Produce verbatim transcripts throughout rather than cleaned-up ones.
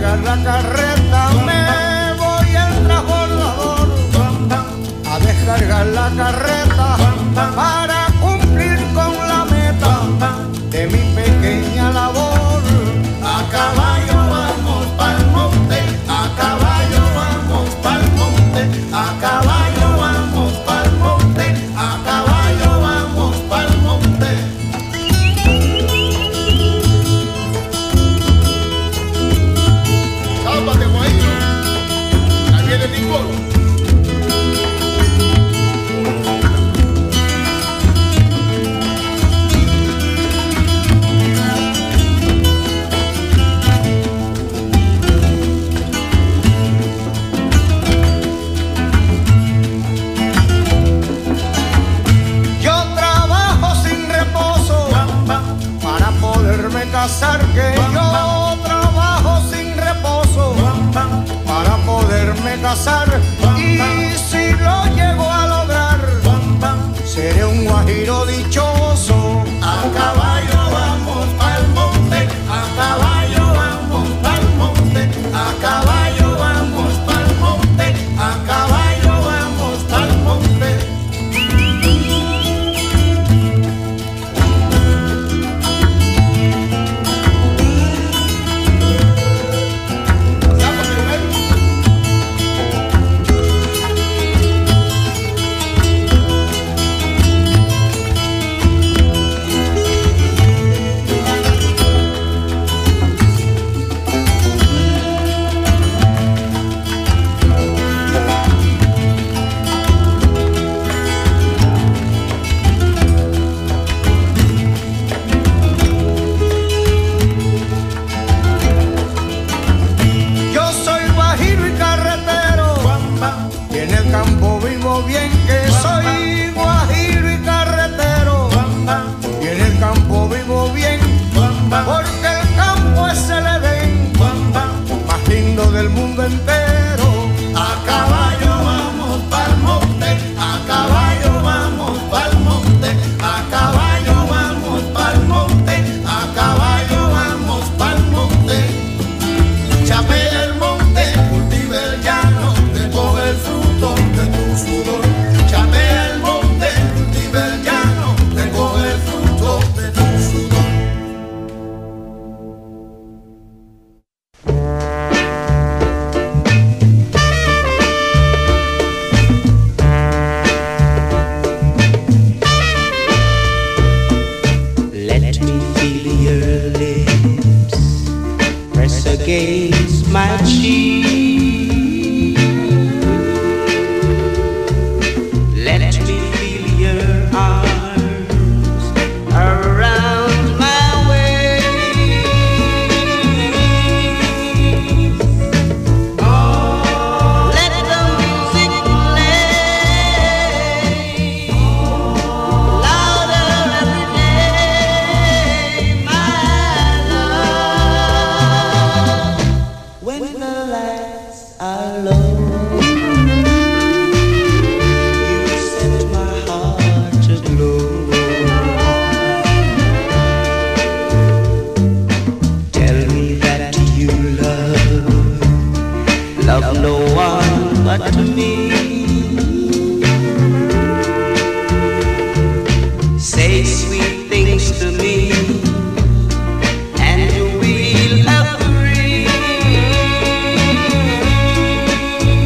cargar la carreta, me voy al transbordador a descargar la carreta para cumplir con la meta de mi pequeña labor. A caballo vamos pa'l monte, a caballo vamos pa'l monte, a caballo vamos pa'l monte, a caballo vamos pa'l monte. Sábate, guayito, ahí viene Nicolo. Que yo trabajo sin reposo para poderme casar, y si lo llego a lograr seré un guajiro dichoso. A caballo vamos pa'l monte, a caballo vamos pa'l monte, a caballo vamos pa'l monte, a caballo vamos pa'l monte. Del mundo entero. A caballo vamos pa'l monte, a caballo vamos pa'l monte, a caballo vamos pa'l monte, a caballo vamos pa'l monte. Chapea el monte, cultiva el llano, recoge el fruto de tu sudor. Chapea el monte, cultiva el llano, recoge el fruto de tu sudor. Against my cheek, let me feel your arms around my waist. Oh, let the music play louder every day, my love. When the lights are low, you set my heart aglow. Tell me that you love, love no one but me. Say sweet things to me, and you will agree.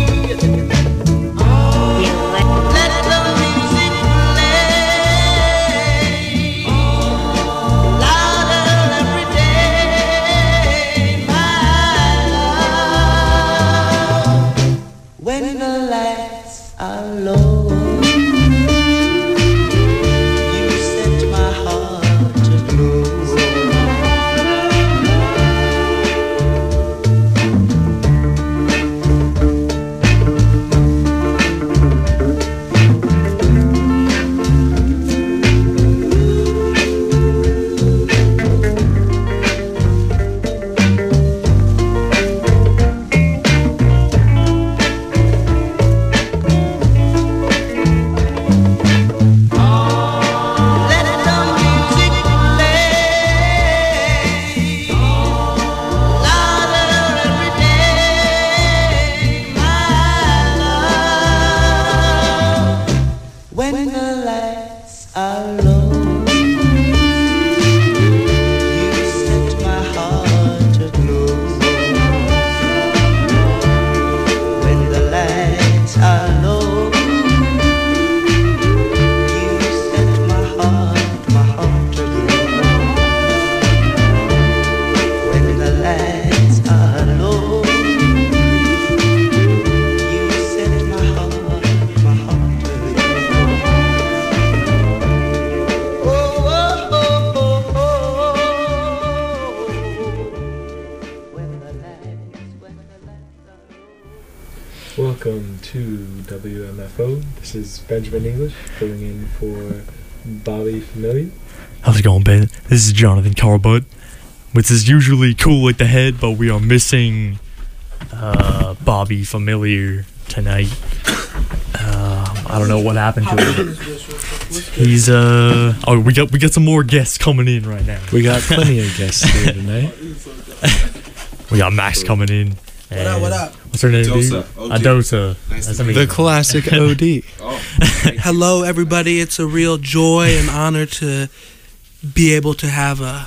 welcome to W M F O. This is Benjamin English filling in for Bobby Familiar. How's it going, Ben? This is Jonathan Carbutt, which is usually Cool at the Head, but we are missing uh, Bobby Familiar tonight. Uh, I don't know what happened to him. He's uh oh we got we got some more guests coming in right now. We got plenty of guests here tonight. We got Max coming in. What up, what up? What's her name? Adosa. Adosa. Nice That's to meet amazing. The classic O D. Oh, Hello, everybody. It's a real joy and honor to be able to have a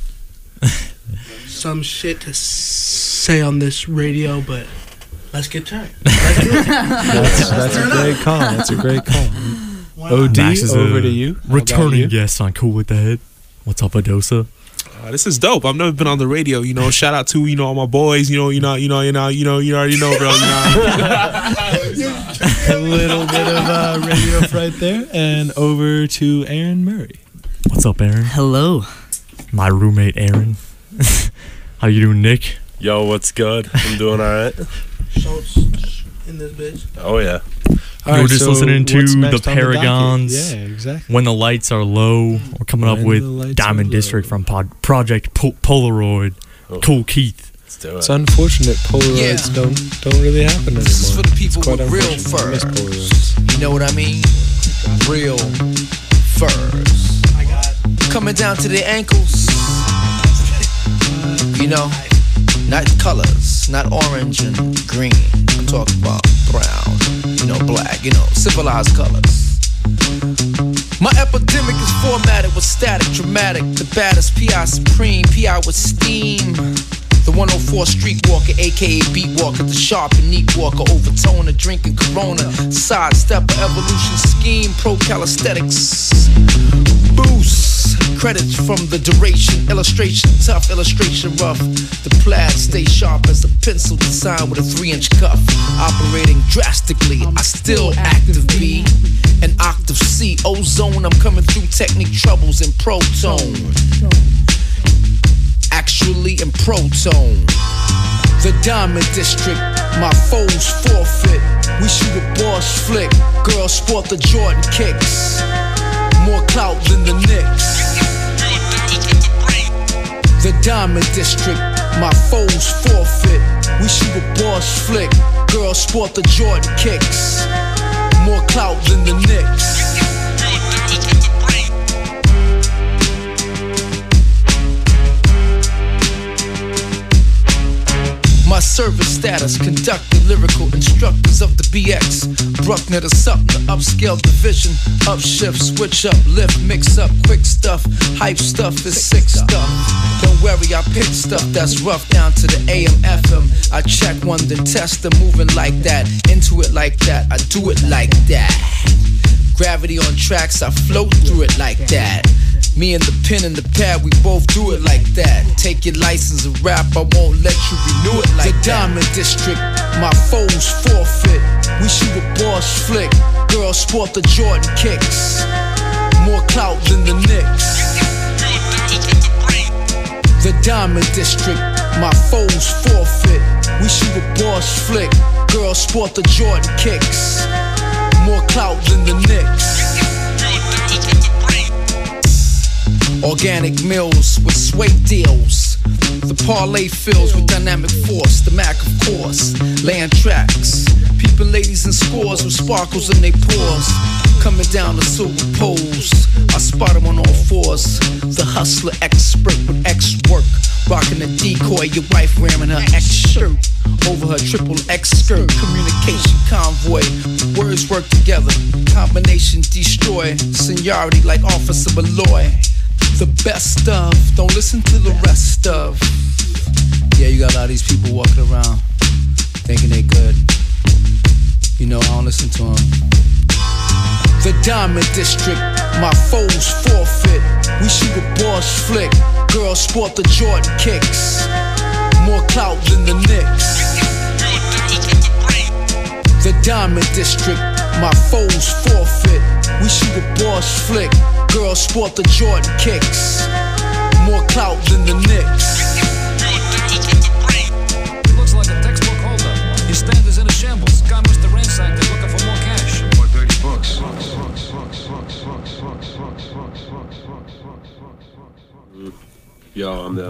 some shit to say on this radio, but let's get to it. Let's do it. That's, that's a great call. That's a great call. O D, Max is over a to you. How about Returning you? guest on Cool with the Head. What's up, Adosa? Uh, this is dope. I've never been on the radio. You know, shout out to you know all my boys. You know, you know, you know, you know, you know, you already know, bro. You know. A little bit of uh, radio right there, and over to Aaron Murray. What's up, Aaron? Hello. My roommate, Aaron. How you doing, Nick? Yo, what's good? I'm doing all right. Schultz in this bitch. Oh yeah. All You were just listening to what's the next on docket? Paragons. Yeah, exactly. When the Lights Are Low. We're coming up When with the Lights Diamond Are District Low. from Pod- Project Po- Polaroid. Oh. Cool Keith. Let's do It's it. unfortunate Polaroids Yeah. don't don't really happen anymore. This is for the people It's quite with real unfortunate. I miss furs. Polaroids. You know what I mean? Real furs. I got Coming down to the ankles. You know, not colors, not orange and green. I'm talking about brown, you know, black, you know, civilized colors. My epidemic is formatted with static, dramatic. The baddest P I Supreme, P I with steam. The one oh four Streetwalker, aka Beatwalker, the sharp and neat walker, overtoner, drinking Corona, sidestepper, evolution scheme, pro calisthenics, boost. Credits from the duration, illustration, tough illustration, rough. The plaid stay sharp as a pencil design with a three-inch cuff. Operating drastically, I still active B. An octave C, ozone. I'm coming through technique troubles in protone. Actually in protone. The Diamond District, my foes forfeit. We shoot a boss flick. Girls sport the Jordan kicks. More clout than the Knicks. The Diamond District, my foes forfeit. We shoot a boss flick. Girls sport the Jordan kicks. More clout than the Knicks. My service status, conductor, lyrical instructors of the B X. Bruckner to something to upscale division. Upshift, switch up, lift, mix up, quick stuff. Hype stuff is sick stuff. Don't worry, I pick stuff that's rough down to the A M F M. I check one, then test them, moving like that. Into it like that, I do it like that. Gravity on tracks, I float through it like that. Me and the pen and the pad, we both do it like that. Take your license and rap, I won't let you renew it like that. The Diamond District, my foes forfeit. We shoot a boss flick. Girls sport the Jordan kicks. More clout than the Knicks. The Diamond District, my foes forfeit. We shoot a boss flick. Girls sport the Jordan kicks. More clout than the Knicks. Organic mills with sway deals. The parlay fills with dynamic force. The Mac, of course. Laying tracks. Peeping ladies in scores with sparkles in their pores. Coming down the silver poles. I spot them on all fours. The hustler expert with X work. Rocking a decoy, your wife wearing her X shirt. Over her triple X skirt. Communication convoy. Words work together. Combination destroy. Seniority like Officer Malloy. The best of, don't listen to the rest of. Yeah, you got a lot of these people walking around thinking they good. You know, I don't listen to them. The Diamond District, my foes forfeit. We shoot a boss flick. Girls sport the Jordan kicks. More clout than the Knicks. The Diamond District, my foes forfeit. We shoot a boss flick. Girls sport the Jordan kicks. More clout than the Knicks. Looks like a textbook holdup. His stand is in a shambles. Guy must have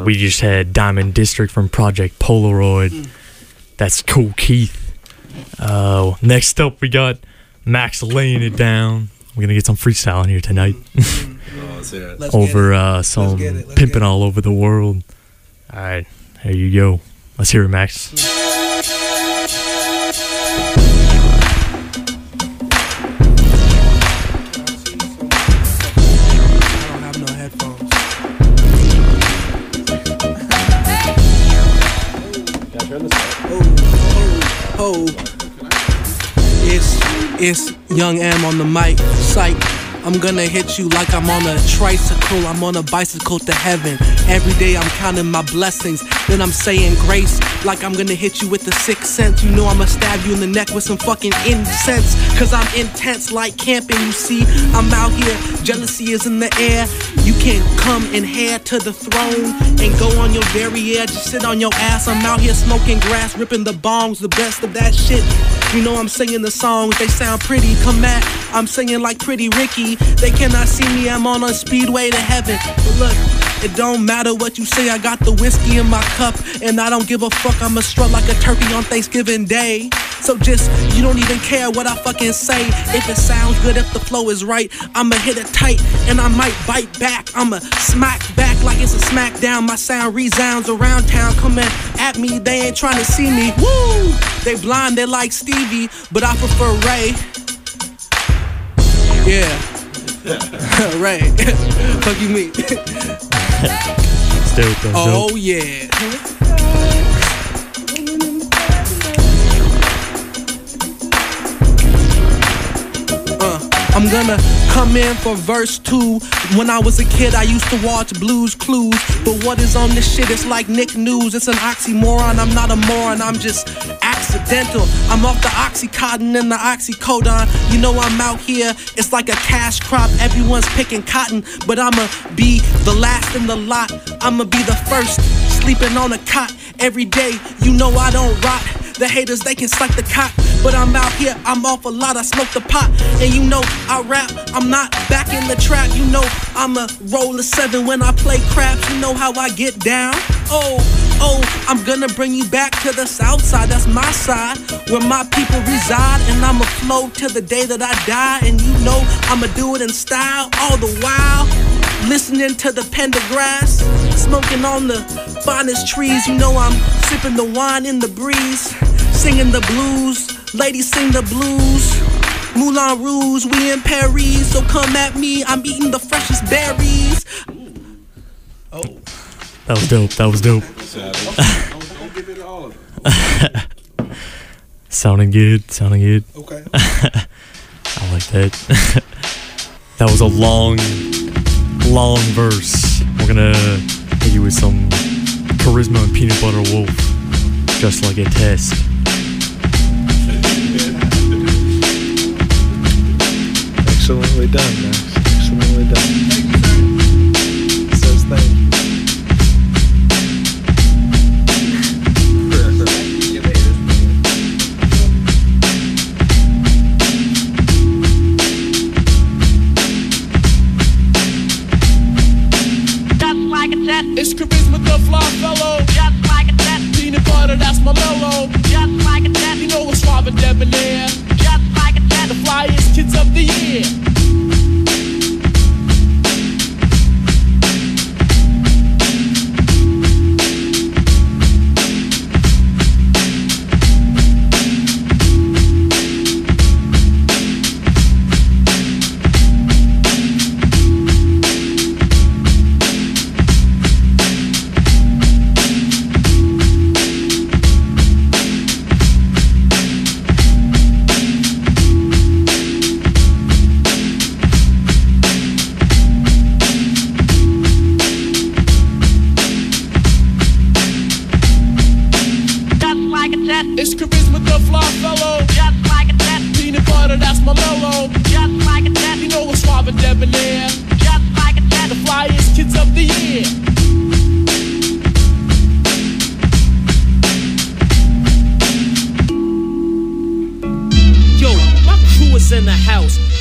know. We just had Diamond District from Project Polaroid. Mm. That's Cool Keith. Uh, next up, we got Max laying it down. We're gonna get some freestyling here tonight. Oh, let's hear it. Let's over get it. uh, some get it, let's get pimping it. all over the world. All right, here you go. Let's hear it, Max. I don't have no headphones. Oh, oh, oh. It's, it's Young M on the mic. Psych. I'm gonna hit you like I'm on a tricycle. I'm on a bicycle to heaven. Every day I'm counting my blessings. Then I'm saying grace like I'm gonna hit you with the sixth sense. You know I'ma stab you in the neck with some fucking incense. Cause I'm intense like camping, you see. I'm out here, jealousy is in the air. You can't come and heir to the throne and go on your derriere, just sit on your ass. I'm out here smoking grass, ripping the bongs, the best of that shit. You know I'm singing the songs, they sound pretty. Come at, I'm singing like Pretty Ricky. They cannot see me, I'm on a speedway to heaven. But look, it don't matter what you say, I got the whiskey in my cup. And I don't give a fuck, I'ma strut like a turkey on Thanksgiving Day. So just, you don't even care what I fucking say. If it sounds good, if the flow is right, I'ma hit it tight and I might bite back. I'ma smack back like it's a smackdown. My sound resounds around town, coming at me, they ain't trying to see me. Woo! They blind, they like Stevie, but I prefer Ray. Yeah. Ray. Fuck you mean? Still dope. Oh yeah. Uh, I'm gonna come in for verse two. When I was a kid, I used to watch Blue's Clues. But what is on this shit? It's like Nick News. It's an oxymoron. I'm not a moron. I'm just accidental. I'm off the Oxycontin and the Oxycodone. You know I'm out here. It's like a cash crop. Everyone's picking cotton, but I'ma be the last in the lot. I'ma be the first sleeping on a cot every day. You know I don't rot. The haters, they can suck the cock, but I'm out here, I'm off a lot, I smoke the pot. And you know, I rap, I'm not back in the trap. You know, I'ma roll a seven when I play craps. You know how I get down? Oh, oh, I'm gonna bring you back to the south side. That's my side, where my people reside. And I'ma flow till the day that I die. And you know, I'ma do it in style all the while. Listening to the pendergrass, smoking on the finest trees. You know I'm sipping the wine in the breeze, singing the blues. Ladies sing the blues. Moulin Rouge, we in Paris, so come at me. I'm eating the freshest berries. Oh, That was dope. That was dope. Don't give it to all of them. Sounding good. Sounding good. okay. I like that. That was a long, long verse. We're gonna hit you with some Charisma and Peanut Butter Wolf, just like a test. Excellently done, Max. Excellently done. Says thank you. It's Charisma the fly fellow. Just like a test. Peanut butter, that's my mellow. Just like a test. You know what's suave and debonair. Just like a test. The flyest kids of the year. It's Charisma the fly fellow. Just like a test. Peanut butter, that's my mellow. Just like a test. You know what's suave and debonair. Just like a test. The flyest kids of the year. Yo, my crew is in the house.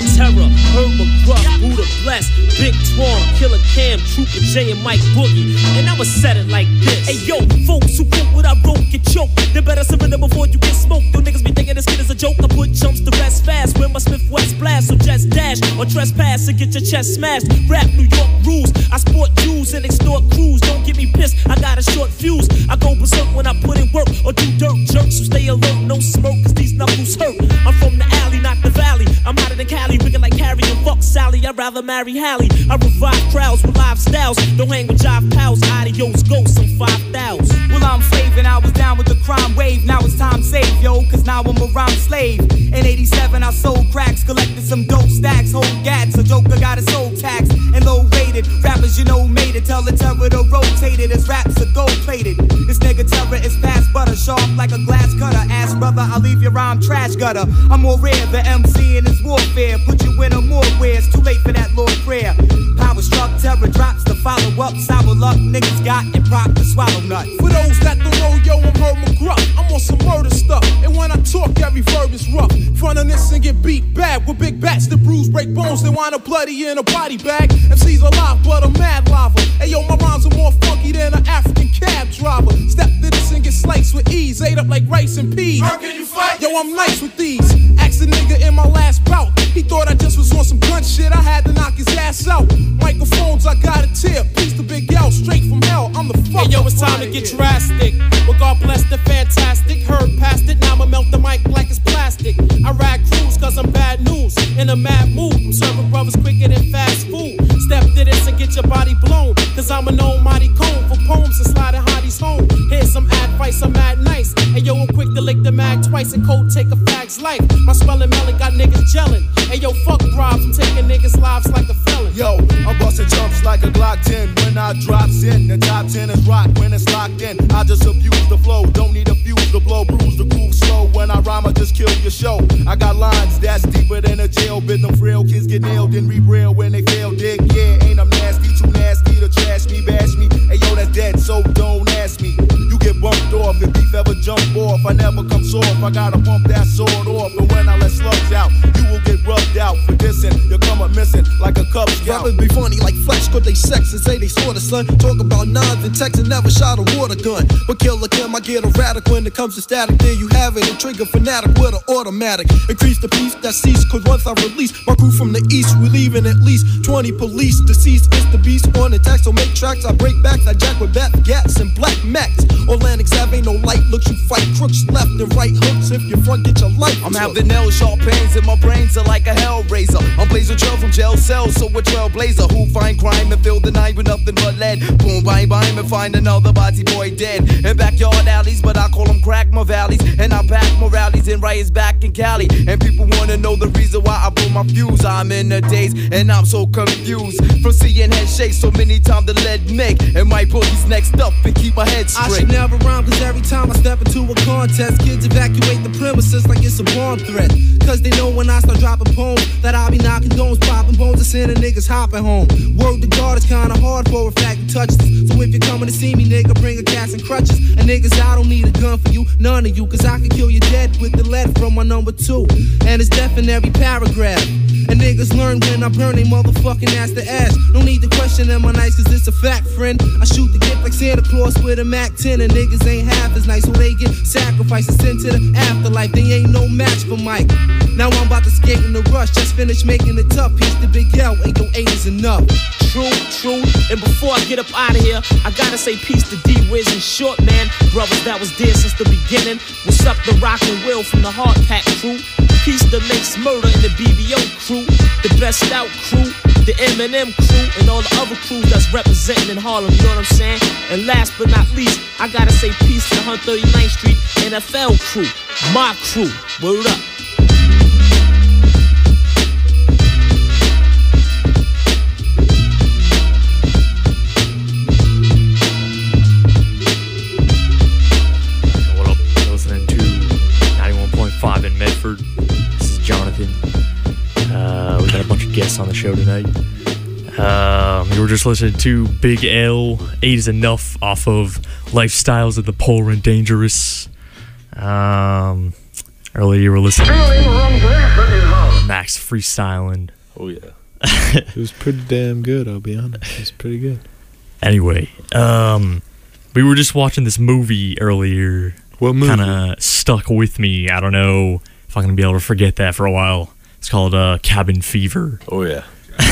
Terror, Herb McGruff, Buddha Bless, Big Twan, Killer Cam, Trooper J, and Mike Boogie. And I'ma set it like this. Hey yo, folks who quote what I wrote get choked. They better surrender before you get smoked. Yo niggas be thinking this kid is a joke. I put jumps to rest fast with my Smith West blast. So just dash or trespass and get your chest smashed. Rap New York rules. I sport Jews and extort crews. Don't get me pissed, I got a short fuse. I go berserk when I put in work or do dirt jerks. So stay alert, no smoke, cause these knuckles hurt. I'm from the alley, not the valley. I'm hotter than Cali, wicked like Harry and fuck Sally. I'd rather marry Hallie. I revive crowds with live styles. Don't hang with jive pals. Adios, ghosts, I'm five thousand. Well, I'm slaving, I was down with the crime wave. Now it's time to save, yo, cause now I'm a rhyme slave. In eighty-seven, I sold cracks, collected some dope stacks. Whole gats, a joker got his soul taxed and low rated. Rappers, you know, made it. Tell the terror to rotate it. His raps are gold plated. This nigga terror is past butter, sharp like a glass cutter. Ass brother, I'll leave your rhyme trash gutter. I'm more rare, the M C in his warfare. Put you in a more where it's too late for that Lord prayer. Power struck, terror drops to follow up. Sour luck, niggas got and prop to swallow nuts. For those that don't know, yo, I'm Herb McGruff. I'm on some murder stuff, and when I talk, every verb is rough. Front on this and get beat bad with big bats that bruise, break bones. They wind up bloody in a body bag. M C's alive, but I'm mad lava. Hey yo, my rhymes are more funky than an African cab driver. Step to this and get sliced with ease, ate up like rice and peas. How can you fight? Yo, I'm nice with these. Asked a nigga in my last bout. He thought I just was on some gun shit. I had to knock his ass out. Microphones, I got a tip. Piece the Big L, straight from hell. I'm the fuck. Hey yo, it's time to get drastic. Well, God bless the fantastic. Heard past it, now I'ma melt the mic like it's plastic. I ride crews cause I'm bad news. In a mad mood, I'm serving brothers quicker than fast food. Step to this and get your body blown. Cause I'm an almighty cone for poems and sliding hotties home. Here's some advice, I'm mad nice. Hey yo, I'm quick to lick the mag twice and cold take a fag's life. My swelling melon got niggas gelling. Hey yo, fuck bribes, I'm taking niggas' lives like a felon. Yo, I'm busting jumps like a Glock ten when I drops in. The top ten is rock when it's locked in. I just abuse the flow, don't need a fuse to blow, bruise the groove slow. When I rhyme, I just kill your show. I got lines that's deeper than a jail bit. Them frail kids get nailed and re-rail when they fail. Dig, yeah, ain't I'm nasty, too nasty to trash me, bash me. Hey yo, that's dead, so don't ask me. You get bumped off if beef ever jump off. I never come soft, I gotta pump that sword off. And when I let slugs out, you will get rubbed out for dissing. You'll come up missing like a Cub Scout. Rappers be funny like flesh, cause they sex and say they sorta son. Talk about nines and texts and never shot a water gun. But Killer Kim, I get erratic when it comes to static. There you have it, a trigger fanatic with an automatic. Increase the peace that cease, cause once I release my crew from the east, we leaving at least twenty police. Deceased is the beast on attack, so make tracks. I break backs, I jack with bat gats and black max. Atlantic Ave ain't no light, looks you fight crooks left and right hooks. If your front get your life. I'm having nail sharp pains and my brains are like a hell razor. I'm blazing trail from jail cells, so a trailblazer who find crime and fill the night with nothing but lead. Boom, bang, bang, and find another body boy dead. In backyard alleys, but I call them crack my valleys. And I back my rallies and riots back in Cali. And people wanna know the reason why I blow my fuse. I'm in the daze and I'm so confused from seeing head shake so many times the lead make. And my boogie's next up and keep my head straight. I should never rhyme cause every time I step into a contest, kids evacuate the premises like it's a bomb threat. Cause they know when I start dropping poems that I'll be knocking domes, popping bones, and sending niggas hopping home. Word to God, it's kinda hard for a fact to touch this. So if you're coming to see me, nigga, bring a cast and crutches. And niggas, I don't need a gun for you, none of you. Cause I can kill you dead with the lead from my number two. And it's death in every paragraph. And niggas learn when I burn they motherfucking ass to ass. No need to question am I nice cause it's a fact, friend. I shoot the gift like Santa Claus with a Mac ten. And niggas ain't half as nice, so they get sacrificed and sent to the afterlife. They ain't no match for Mike. Now I'm about to skate in the rush. Just finished making it tough. Piece the Big L, ain't no eight is enough. True, true. And before I get up out of here, I gotta say peace to D-Wiz and Short Man. Brothers that was there since the beginning. What's up, the Rock and Will from the Hard Pack crew? Peace to Mace Murder and the B B O crew. The Best Out crew, the Eminem crew, and all the other crews that's representing in Harlem, you know what I'm saying? And last but not least, I gotta say peace to the one thirty-ninth Street N F L crew. My crew. Word up. five in Medford. This is Jonathan. Uh, we got a bunch of guests on the show tonight. Um, you were just listening to Big L, Eight is Enough, off of Lifestyles of the Poor and Dangerous. Um, earlier you were listening to Max freestyling. Oh yeah. It was pretty damn good, I'll be honest. It was pretty good. Anyway, um, we were just watching this movie earlier. What movie? Kind of stuck with me. I don't know if I'm going to be able to forget that for a while. It's called uh, Cabin Fever. Oh, yeah.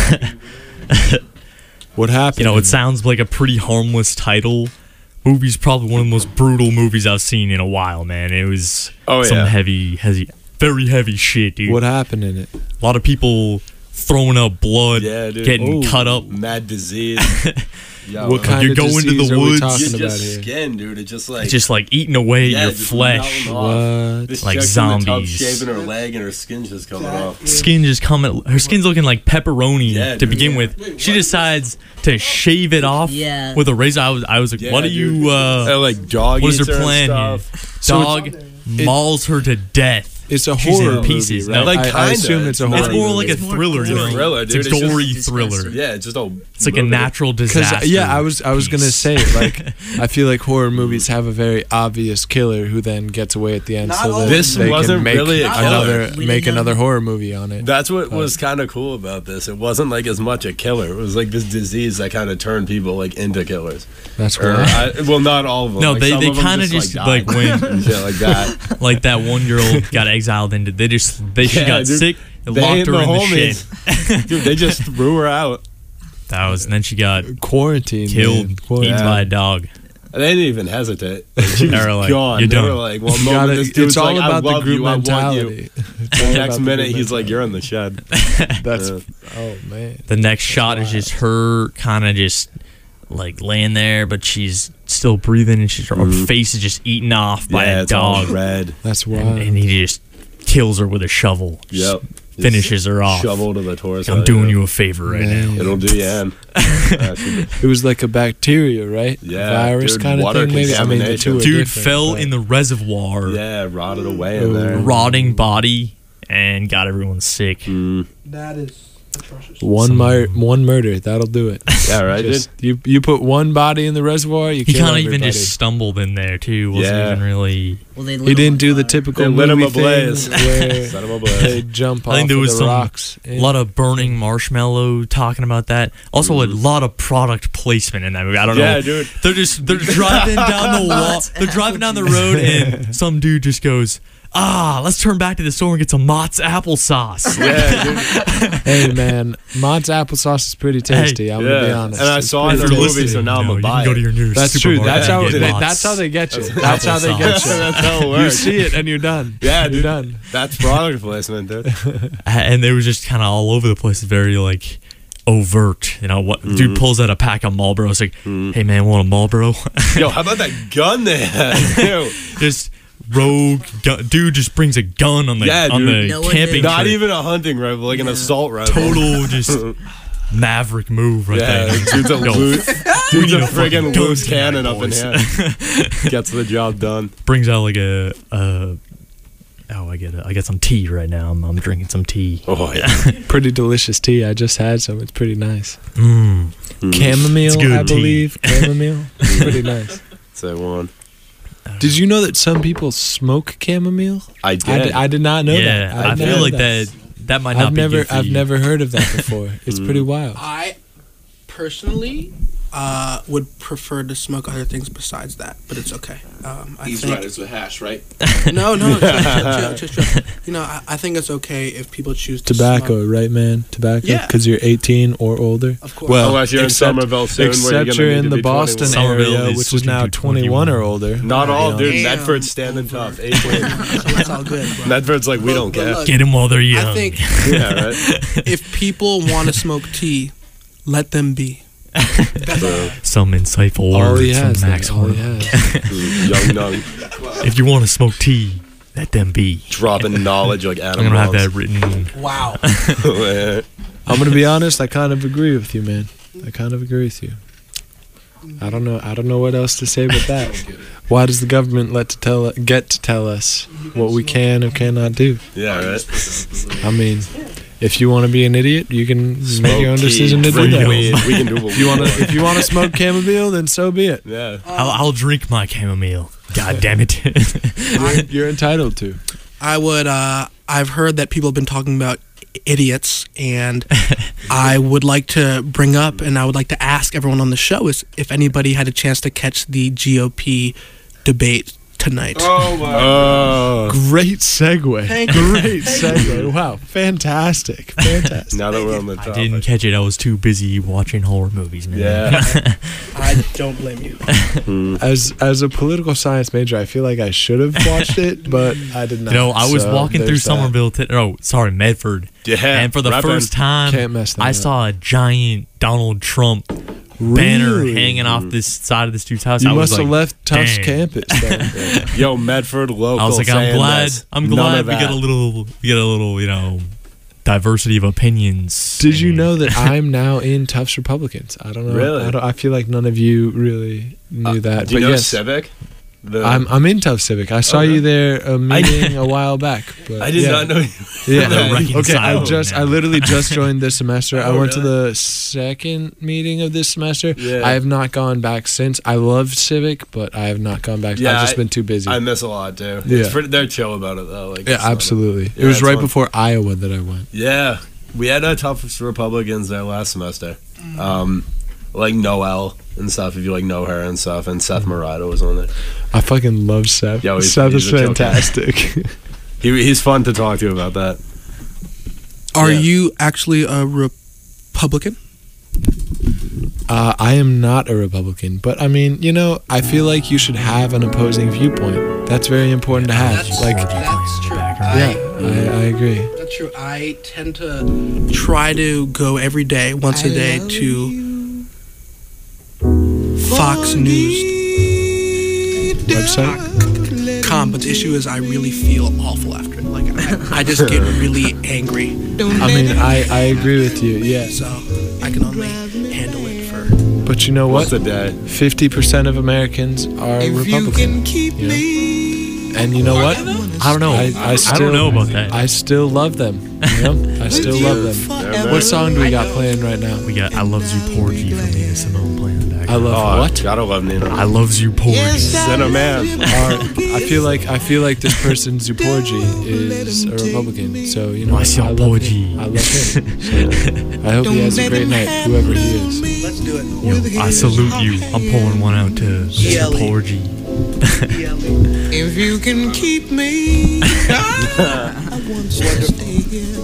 What happened? You know, it sounds like a pretty harmless title. Movie's probably one of the most brutal movies I've seen in a while, man. It was oh, some yeah. heavy, heavy, very heavy shit, dude. What happened in it? A lot of people throwing up blood, yeah, dude. getting Ooh, cut up. Mad disease. Yo, what kind you're of going to the woods. It's about just here? skin, dude. It's just like It's just like eating away yeah, your just flesh. What? This Like chick's in the tub zombies. shaving her leg and her skin's just coming off. Skin just coming. Her skin's looking like pepperoni Yeah, to dude. begin with. She decides to shave it off Yeah. with a razor. I was, I was like, Yeah, what are dude. you? Uh, Uh, like dog what is eats her her and plan here? stuff. So Dog it's- mauls her to death. It's a She's in horror pieces. movie, right? No, Like, I, I kinda. assume it's a It's horror It's more movie. like a It's more thriller, you gore. know. Thriller, It's dude. a It's just gory disgusting. thriller. Yeah, it's just a. It's like a natural Because disaster. yeah, I was I was gonna piece. say like I feel like horror movies have a very obvious killer who then gets away at the end, Not so all that of This they wasn't can make really a killer. another We make didn't know. another horror movie on it. That's what was kind of cool about this. It wasn't like as much a killer. It was like this disease that kind of turned people like into killers. That's Or, why. I, well, not all of them. No, Like, they- some they of them kinda just, like, like, died went- and shit like that. Like that one girl got exiled into. They just they she Yeah, got dude. sick. They They locked ain't her the in the homies. shed. Dude, they just threw her out. That was and then she got Quarantine. killed, man. Quarantine. eaten by a dog. They didn't even hesitate. Like, she was They were like, gone. "You're They done." were like, one You moment gotta- this dude's it's all like, about I the love group you, I want you. mentality. It's The all next about the minute, group he's like, mentality. you're in the shed. That's Yeah. oh man. The next shot is just her kind of just like laying there, but she's still breathing, and she's her Mhm. face is just eaten off by Yeah, a it's all dog. red. That's And, wild. and he just kills her with a shovel. Yep. Just finishes her off. Shovel to the torso. I'm doing yeah. you a favor right Man. now. It'll do you in. Yeah, she- It was like a bacteria, right? Yeah, Virus dude, kind of water thing. Maybe I mean the contamination. two are Dude different, fell but- in the reservoir, yeah, rotted away in there. rotting body, and got everyone sick. Mm. That is atrocious. One Some- mur- one murder, that'll do it. Yeah, right, Just, you you put one body in the reservoir, you He kill kind of even everybody. just stumbled in there too. Wasn't Yeah. even really. Well, they He lit him didn't on do the fire. typical They lit him movie ablaze. thing where Set him they ablaze. jump off I think there of was the some rocks. a lot of burning marshmallow talking about that. Also, a lot of product placement in that movie. I don't Yeah, know. dude. They're just they're driving down the wall. They're driving down the road, and some dude just goes, "Ah, let's turn back to the store and get some Mott's applesauce." Yeah, dude. Hey man, Mott's applesauce is pretty tasty. I'm gonna be Yeah. honest. And I It's saw it in If the you're movie, so listening, now I'm you know, gonna you buy can go to it. your nearest That's true. supermarket That's how. and get They, Mott's. that's how they get you. That's That's how they get applesauce. you. That's how it You works. see it and you're done. Yeah, you're dude. done. That's product placement, dude. And they were just kind of all over the place, very like overt. You know, what dude pulls out a pack of Marlboro. It's like, "Hey man, want a Marlboro?" Yo, how about that gun they had? Yo, Just rogue gun. Dude just brings a gun on the Yeah, on dude. the No one camping did. not trip. even a hunting rifle, like an assault rifle. Total just maverick move right Yeah, there. dude's a, Yo, loose, we dude's need a a fucking friggin' gun loose tonight, cannon up in boys. here. Gets the job done. Brings out like a uh oh I get it. I got some tea right now. I'm, I'm drinking some tea. Oh yeah. Pretty delicious tea. I just had some. It's pretty nice. Mm. Chamomile, It's good I tea. believe. Chamomile. It's pretty nice. Say one. Did you know that some people smoke chamomile? I I did. did, I did not know Yeah, that. I, did not feel know like that. that might not I've be never good for I've you. never heard of that before. It's pretty wild. I personally uh, would prefer to smoke other things besides that, but it's okay. Um, I He's think, right. It's with hash, right? No, no, chill, chill, chill, chill, chill. You know, I, I think it's okay if people choose to Tobacco, smoke. right, man? Tobacco, Yeah. because you're eighteen or older. Of course. Well, Unless you're in except, Somerville soon, where except you're gonna you're need in to the be Boston Somerville area, is which is switching now to twenty-one or older. Not all, dude. Damn. Medford's standing tough. eighteen. So that's all good, bro. Medford's like, we But- don't but care. look, Get them while they're young. I think Yeah, right. if people want to smoke tea, let them be. That's all. Some insightful All words he has, from Max though, all he Horn. has. Young Nung. If you want to smoke tea, let them be. Dropping knowledge like I'm Adam gonna have Ross. that written. Wow. I'm gonna be honest. I kind of agree with you, man. I kind of agree with you. I don't know. I don't know what else to say but that. Why does the government let to tell get to tell us what we can or cannot do? Yeah, right. I mean, if you want to be an idiot, you can Smoke make your own tea, decision to do drink that. weed, we can do what If you we want want. to, if you want to smoke chamomile, then so be it. Yeah. I'll, I'll drink my chamomile. God damn it. You're, you're entitled to. I would. Uh, I've heard that people have been talking about idiots. And I would like to bring up, and I would like to ask everyone on the show, is if anybody had a chance to catch the G O P debate tonight. Oh my Oh, great segue. Thank you. Great segue. Wow, fantastic. Fantastic. Now that we're on the I topic. didn't catch it. I was too busy watching horror movies, man. Yeah. I don't blame you. As as a political science major, I feel like I should have watched it, but I did not. You know, I was so walking through there's that. Somerville. T- oh, sorry, Medford. Yeah. And for the reppin'. first time, Can't mess that I up. saw a giant Donald Trump banner Really? hanging off this side of this dude's house. You I was must have like, left Tufts dang. campus. Then. Yo, Medford local. I was like, I'm saying glad. this. I'm None glad of we that. get a little, we get a little, you know, diversity of opinions. Did you know that I'm now in Tufts Republicans? I don't know. Really? I, don't, I feel like none of you really knew Uh, that. Do you but know yes, Civic? The, I'm I'm in Tufts Civic. I saw Oh, you really? there a meeting a while back. But I did yeah. not know you. Yeah. They're Okay. I reconciled just I now. literally just joined this semester. I Oh, went to really? the second meeting of this semester. Yeah. I have not gone back since. I love Civic, but I have not gone back. Yeah, I've just I- been too busy. I miss a lot too. Yeah. It's pretty, they're chill about it though. Like, yeah, it's not a- absolutely. Yeah, it was it's right fun. before Iowa that I went. Yeah, we had a tough Republicans there last semester. Um, like Noelle and stuff. If you like know her and stuff, and Seth Murata was on there. I fucking love Seth. Yo, he's- Seth he's is a chill cat. fantastic. He he's fun to talk to about that. Are Yeah. you actually a Republican? Uh, I am not a Republican, but I mean, you know, I feel like you should have an opposing viewpoint. That's very important to have. That's, like, that's true. yeah, I, I agree. That's true. I tend to try to go every day, once a day, to Fox News Website. com. But the issue is, I really feel awful after it. Like I, I just get really angry. I mean, I, I agree with you. Yeah. So I can only handle it for. But you know what? What's a day? Fifty percent of Americans are Republican. You know? And you know what? I don't know. I, I, still, don't know about that. I still love them. You know? I still love them. What song do we got playing right now? We got I Love You Porgy from Nina Simone playing in the back. I love Oh, what? Gotta love Nina. I Love You Porgy. Cinnamon. Are- I feel like I feel like this person Zuporji is a Republican. So you know, I, Marcel I love Porgy. him. I love him. So, I hope he has a great night, whoever he is. Let's do it. Yo, I salute you. I'm pouring one out to Mister Yelly. Porgy. If you can keep me, I want to stay here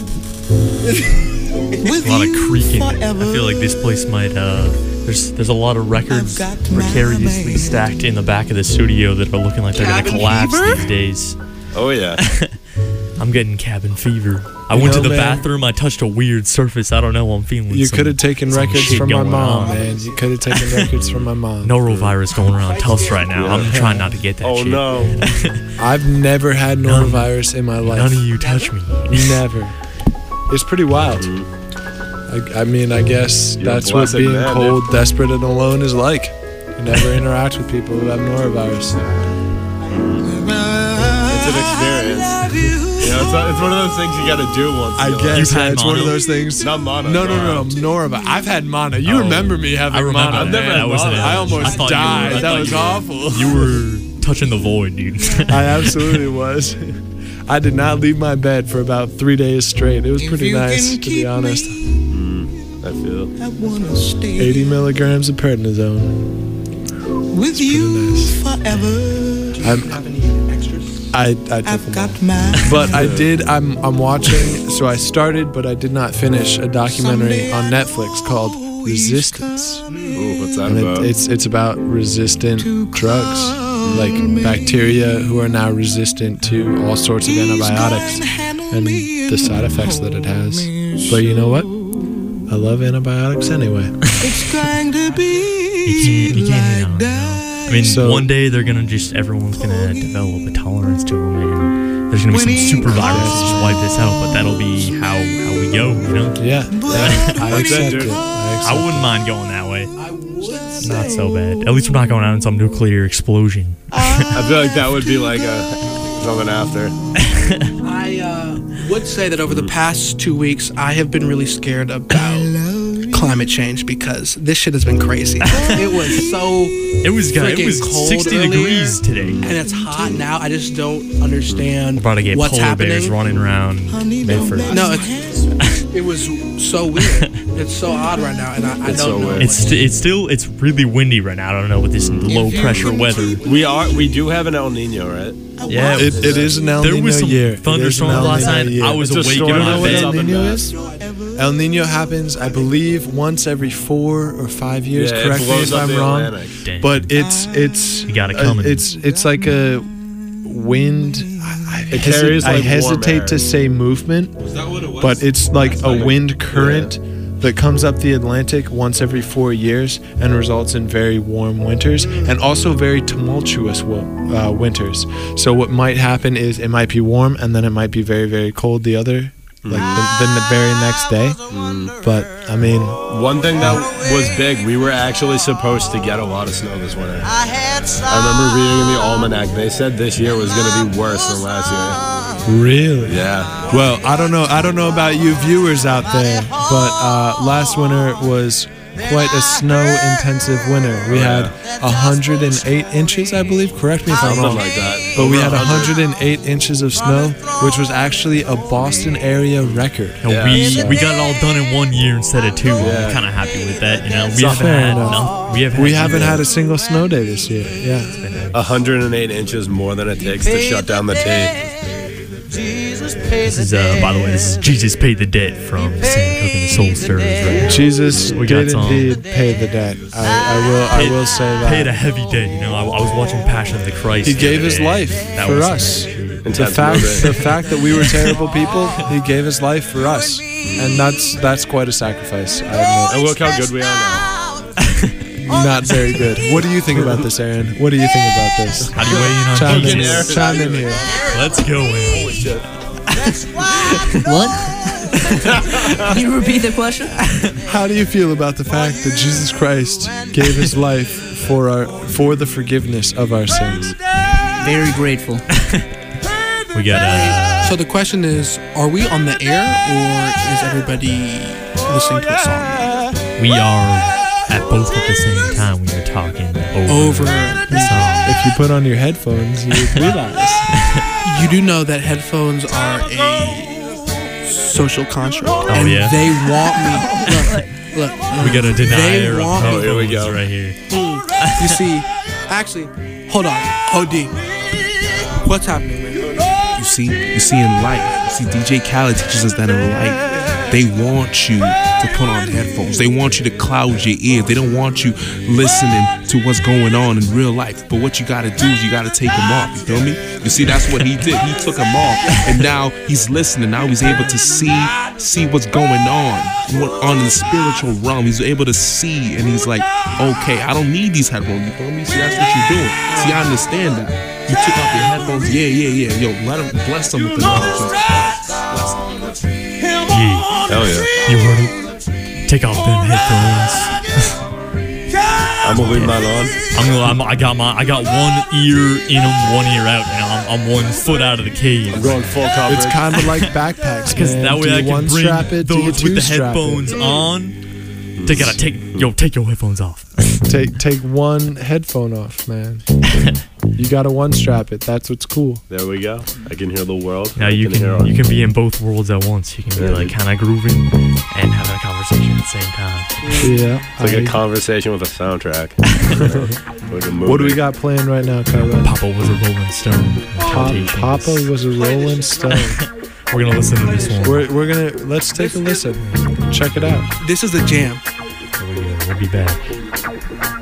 with A lot of you creaking. I forever. feel like this place might. Uh, there's there's a lot of records I've got my precariously man. stacked in the back of the studio that are looking like they're gonna Cabin collapse fever? these days. Oh yeah. I'm getting cabin fever. I You went to know, the man. bathroom. I touched a weird surface. I don't know. I'm feeling. You some- could have taken some records shit from my going mom, on. man. You could have taken records from my mom. Norovirus going around Tufts right now. I'm trying not to get that Oh shit. no. I've never had None- norovirus in my life. None of you touch me. Never. It's pretty wild. I, I mean, I guess You're a that's what blessed being man, cold, desperate, and alone is like. You never interact with people who have norovirus. It's an experience. You know, it's, a, it's one of those things you gotta do once. I in your guess You've yeah, had it's one of mono? those things. Not mono. No, no, no, no, norovirus. I've had mono. You Oh. remember me having I remember mono? that. I've never man. had I wasn't. mono. I almost I thought you were- died. I that thought was you were- awful. You were touching the void, dude. I absolutely was. I did not leave my bed for about three days straight. It was pretty nice, to be honest. I feel. I wanna stay eighty milligrams of prednisone. with you forever. I'm, I, I took I've them got all. my But I did. I'm I'm watching. So I started, but I did not finish a documentary on Netflix called Resistance, Ooh, what's that and about? it, it's it's about resistant drugs, like bacteria who are now resistant to all sorts of antibiotics and the side effects that it has. But you know what? I love antibiotics anyway. It's going to be You can't. You can't hate on like them, you know? I mean, So- one day they're gonna just everyone's gonna develop a tolerance to them, and there's gonna be some super viruses to just wipe this out. But that'll be how how we go, you know. Yeah, yeah, I That's it, accept dude. it. I I accept wouldn't mind going that way. Not so bad. At least we're not going out in some nuclear explosion. I feel like that would be like a something after. I uh, would say that over the past two weeks, I have been really scared about climate change because this shit has been crazy. It was so It was good. It freaking was cold sixty earlier, degrees today. and it's hot now. I just don't understand We're about to get what's polar happening. bears running around Medford. No, it's, it was so weird. It's so odd right now, and I, I don't know. It's st- it's still it's really windy right now. I don't know with this low pressure weather. We are we do have an El Nino, right? Yeah, It, it is an El there Nino was some year. It is an thunderstorms El last Nino night. year. I was It's a awake storm. in You know my what bed. El Nino is? El Nino happens, I believe, once every four or five years. Yeah, it Correct me blows if up I'm the wrong. Atlantic. Damn. But it's it's You got it uh, coming. it's it's like a wind. I, I, It hesi- carries, I like, warm hesitate air. to say movement, Is that what it was? but it's like a wind current that comes up the Atlantic once every four years and results in very warm winters and also very tumultuous wo- uh, winters. So what might happen is it might be warm and then it might be very very cold the other like the, then the very next day. But I mean, One thing that was big, we were actually supposed to get a lot of snow this winter. I remember reading in the almanac, they said this year was going to be worse than last year. really? Yeah. Well, I don't know. I don't know about you viewers out there, but uh, last winter was quite a snow-intensive winter. We had one hundred eight inches, I believe. Correct me if I'm Something wrong. like that. But we Over had one hundred. one hundred eight inches of snow, which was actually a Boston area record. No, Yeah. we So- we got it all done in one year instead of two. Yeah. I'm kind of happy with that. You know, we So haven't fair had enough. no, we have We had haven't had a single snow day this year. Yeah. one hundred eight inches more than it takes to shut down the tape. This is uh, by the way, this is Jesus Paid the Debt from Sam Cooke and the Soul Stirrers. Right now. Jesus We got did some- indeed pay the debt. I, I will. I Paid- will say that. Paid a heavy debt. You know, I, I was watching Passion of the Christ. He the gave other his day. life That for was- us. The Intense fact, movie. the fact that we were terrible people, he gave his life for us, and that's that's quite a sacrifice. I And admit. look how good we are now. Not very good. What do you think about this, Aaron? What do you think about this? How do you weigh in on Chime in, Jesus? here. Chime in here. Let's go in. What? Can you repeat the question? How do you feel about the fact that Jesus Christ gave his life for our for the forgiveness of our sins? Very grateful. We got uh, So the question is, are we on the air or is everybody listening to a song? we are at both at the same time. We were talking over, Over the song. If you put on your headphones, you would realize. You do know that headphones are a social construct, Oh, and yeah? they want me. Look, look. We got a They denier of want me. oh, here we go. right here. You see, actually, hold on, O D. What's happening, man? You see, you see in life, you see D J Khaled teaches us that in life, they want you to put on headphones. They want you to cloud your ears. They don't want you listening to what's going on in real life. But what you gotta do is you gotta take them off. You feel me? You see, that's what he did. He took them off, and now he's listening. Now he's able to see, see what's going on, what on in the spiritual realm. He's able to see, and he's like, okay, I don't need these headphones. You feel me? See, that's what you're doing. See, I understand that. You took off your headphones. Yeah, yeah, yeah. Yo, let him bless them with the knowledge. Bless them, bless them. Yeah. Hell yeah. You heard it. Take off them headphones. I'm gonna leave mine on. I'm gonna. I'm, I got my. I got one ear in them, one ear out. Now I'm, I'm one foot out of the cave. I'm going full coverage. It's kind of like backpacks, Because man. that Do way you I can one bring strap it, do you those with two the strap headphones it? on. They gotta take. Yo, take your headphones off. Take take one headphone off, man. You gotta one strap it. That's what's cool. There we go. I can hear the world. Now I you hear can our- you can be in both worlds at once. You can be Yeah. like kind of grooving and having a conversation at the same time. Yeah. It's like I- a conversation with a soundtrack. Like a movie. what do we got playing right now, Kyra? Papa was a Rolling Stone. Pa- Temptations. Papa was a Rolling Stone. We're gonna listen to this one. We're we're gonna let's take a listen. Check it out. This is a jam. Here we go. We'll be back.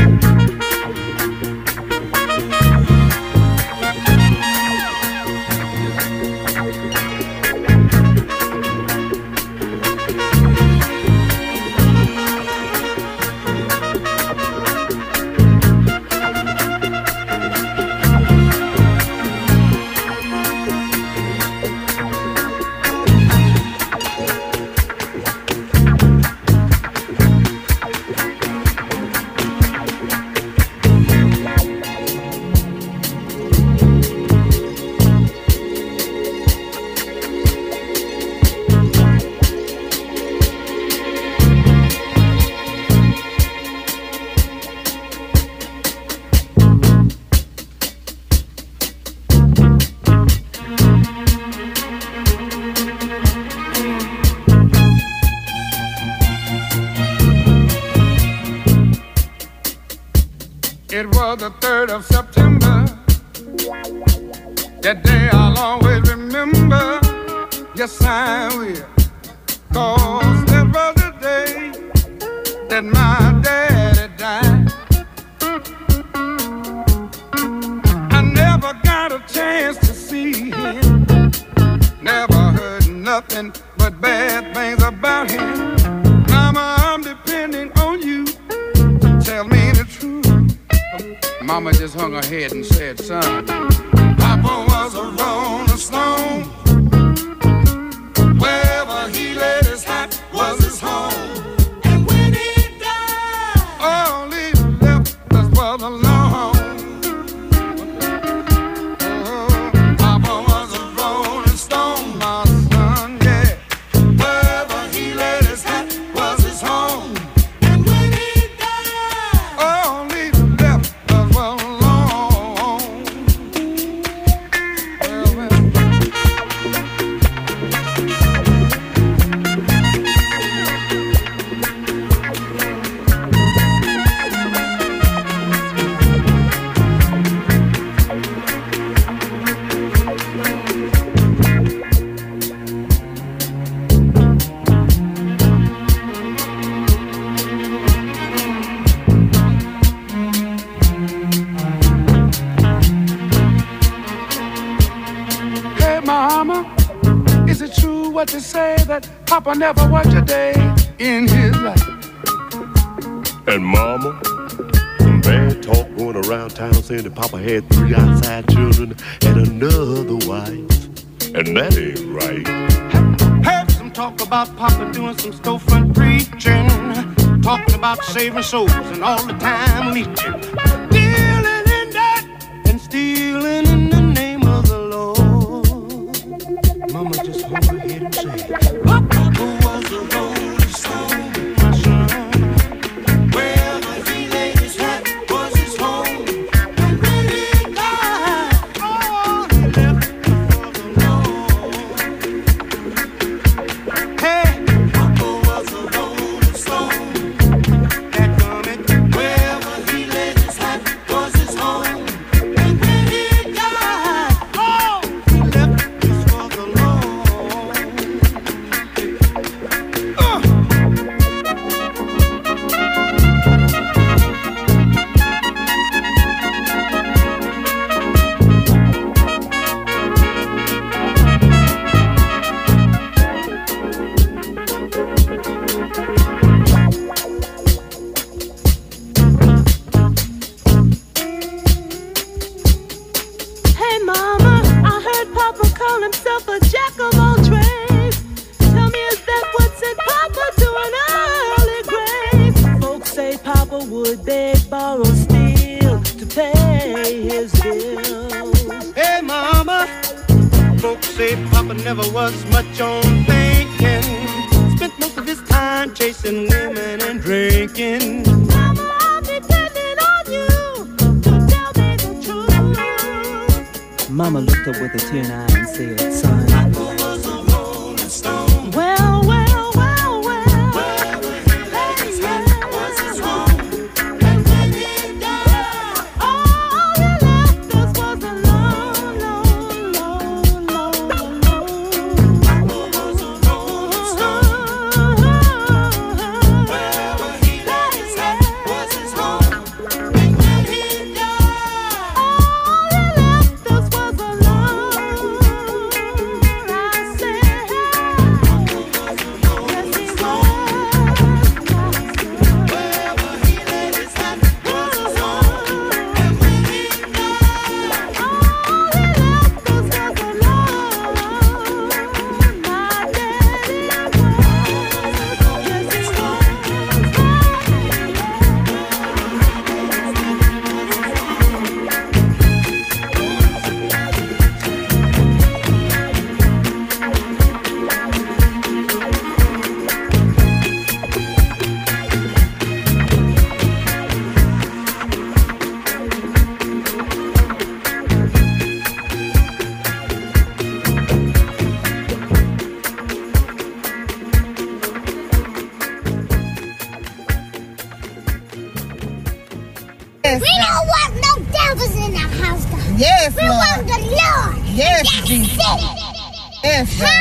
Thank It was the third of September. That day I'll always remember. Yes, I will. Cause that was the day that my daddy died. I never got a chance to see him. Never heard nothing but bad things about him. Mama, I'm depending on you to tell me the truth. Mama just hung her head and said, son, Papa was a rolling stone. Wherever he laid his hat was his home. And when he died, all he left us was alone. Oh, Papa was a rolling stone, my son, yeah. Wherever he laid his hat was his home. And when he died, all he left us was alone. Well, well. Hey, Mama, is it true what they say that Papa never worked a day in his life? And Mama, some bad talk going around town saying that Papa had three outside children and another wife. And that ain't right. Heard some talk about Papa doing some storefront preaching, talking about saving souls and all the time leeching, dealing in that and stealing in the name of the Lord. Mama just hung her head and said, Papa was a rolling stone, my son. Wherever he laid his hat was his home. And when he died, all he left was alone. Hey, Papa was a rolling stone. That coming, wherever he laid his hat was his home. And when he died, all he left us was alone. Uh. Hey mama, I heard Papa call himself a jack of all trades. Tell me, is that what sent Papa to an early grave? Folks say Papa would beg, borrow, steal to pay his bills. Hey, Mama, folks say Papa never was much on thinking. Spent most of his time chasing women and drinking. Mama, I'm depending on you to tell me the truth. Mama looked up with a tear in her eye and said, son, Papa was a rolling stone. Well, well, well, well. Wherever he laid his hat was his home. And when he died, All you left us was alone, alone, alone, alone. Papa was a rolling stone. Wherever he laid his hat was his home. And when he died, All you left us was alone. Yes. We don't want no devils in the house, God. Yes, we Lord. want the Lord. Yes, That's Jesus. it. Yes, God.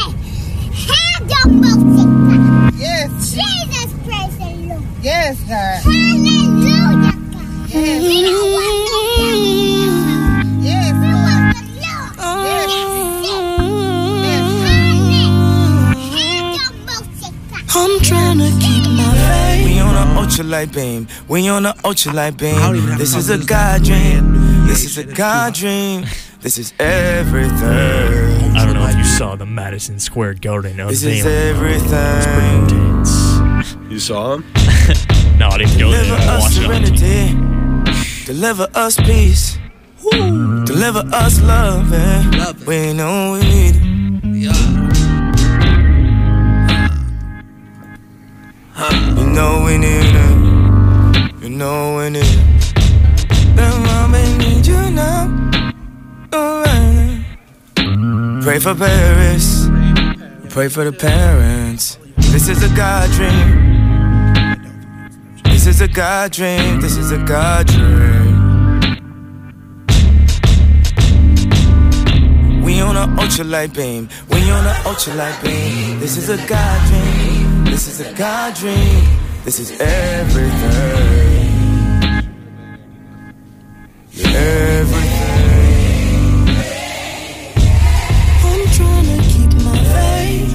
Hallelujah. Yes. Jesus, praise the Lord. Yes, God. Hallelujah, God. Yes. We don't want no devils in the house. Yes, we Lord. want the Lord. Yes. I'm trying to keep my faith. We on a ultralight beam. We on a ultralight beam. This is a God dream. This is a God dream. This is everything. I don't know if you saw the Madison Square Garden This unveiling. is everything. It's pretty intense. You saw him? No, I didn't go there. Deliver I us watched it on T V. serenity. Deliver us peace. Deliver us love. eh? We know we need it. You know we need it. You know we need it. The mama need you now. Alright. Pray for Paris. Pray for the parents. This is a God dream. This is a God dream. This is a God dream. We on a ultralight beam. We on a ultralight beam. This is a God dream. This is a God dream. This is everything. Everything. I'm trying to keep my faith,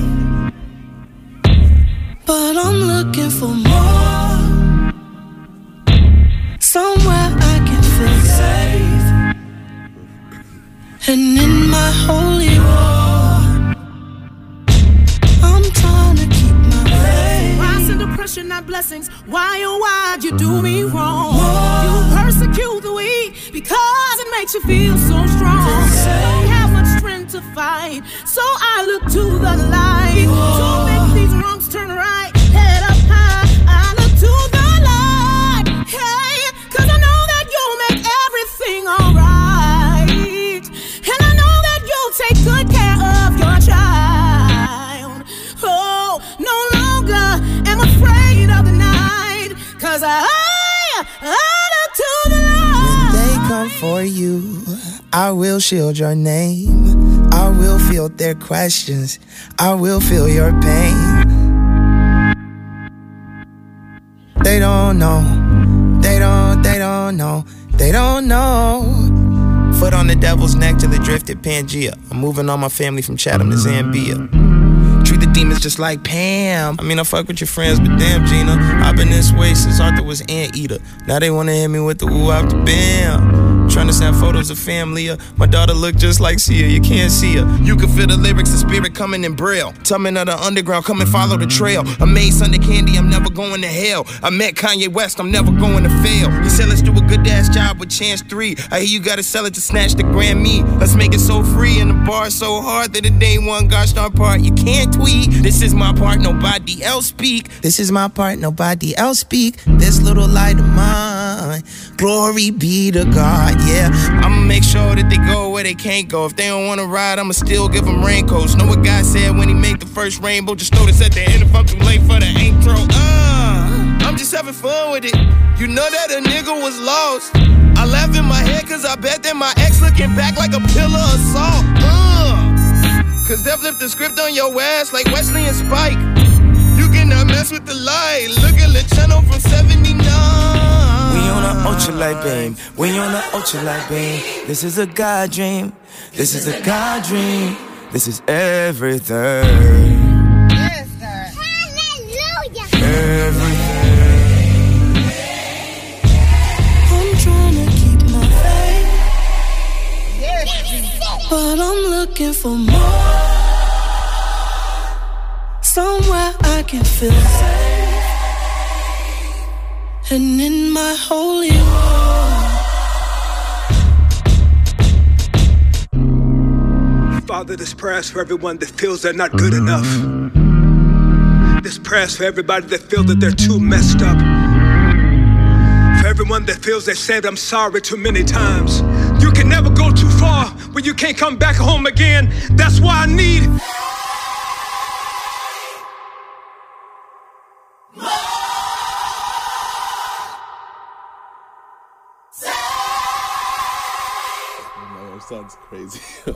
but I'm looking for more. Somewhere I can feel safe, and in my holy war, I'm trying to keep my faith. Why send oppression, not blessings? Why, oh, why'd you do me wrong? You persecute the weak because it makes you feel so strong. Don't have much strength to fight, so I look to the light to make these wrongs turn right. Head up high, I look to the light. Hey, cause I know that you'll make everything alright. And I know that you'll take good care of your child. Oh, no longer am afraid of the night, cause I, I look to the light. When they come for you, I will shield your name. I will field their questions. I will feel your pain. They don't know. They don't, they don't know. They don't know. Foot on the devil's neck till it drifted Pangea. I'm moving all my family from Chatham to Zambia. Treat the demons just like Pam. I mean, I fuck with your friends, but damn, Gina, I've been this way since Arthur was Anteater. Now they wanna hit me with the woo out the bam. Trying to snap photos of family. uh, My daughter look just like Sia, you can't see her. You can feel the lyrics, the spirit coming in braille. Tumbling of the underground, come and follow the trail. I made Sunday candy, I'm never going to hell. I met Kanye West, I'm never going to fail. He said let's do a good ass job with Chance three. I hear you gotta sell it to snatch the Grammy. Let's make it so free and the bar so hard that the day one gosh darn part you can't tweet. This is my part, nobody else speak. This is my part, nobody else speak. This little light of mine, glory be to God. Yeah, I'ma make sure that they go where they can't go. If they don't wanna ride, I'ma still give them raincoats. Know what God said when he made the first rainbow? Just throw this at the end if I'm too late for the intro. Uh, I'm just having fun with it. You know that a nigga was lost. I laugh in my head cause I bet that my ex looking back like a pillar of salt. Uh, cause they flipped the script on your ass like Wesley and Spike. You cannot mess with the light. Look at the channel from seventy-nine. We on an ultralight beam. We on an ultralight beam. This is a God dream. This is a God dream. This is everything. Yes, sir. Hallelujah. Everything. I'm trying to keep my faith, Yes, but I'm looking for more. Somewhere I can feel safe, and in my holy war. Father, this prayer is for everyone that feels they're not good enough. This prayer is for everybody that feels that they're too messed up. For everyone that feels they said I'm sorry too many times. You can never go too far when you can't come back home again. That's why I need son's crazy.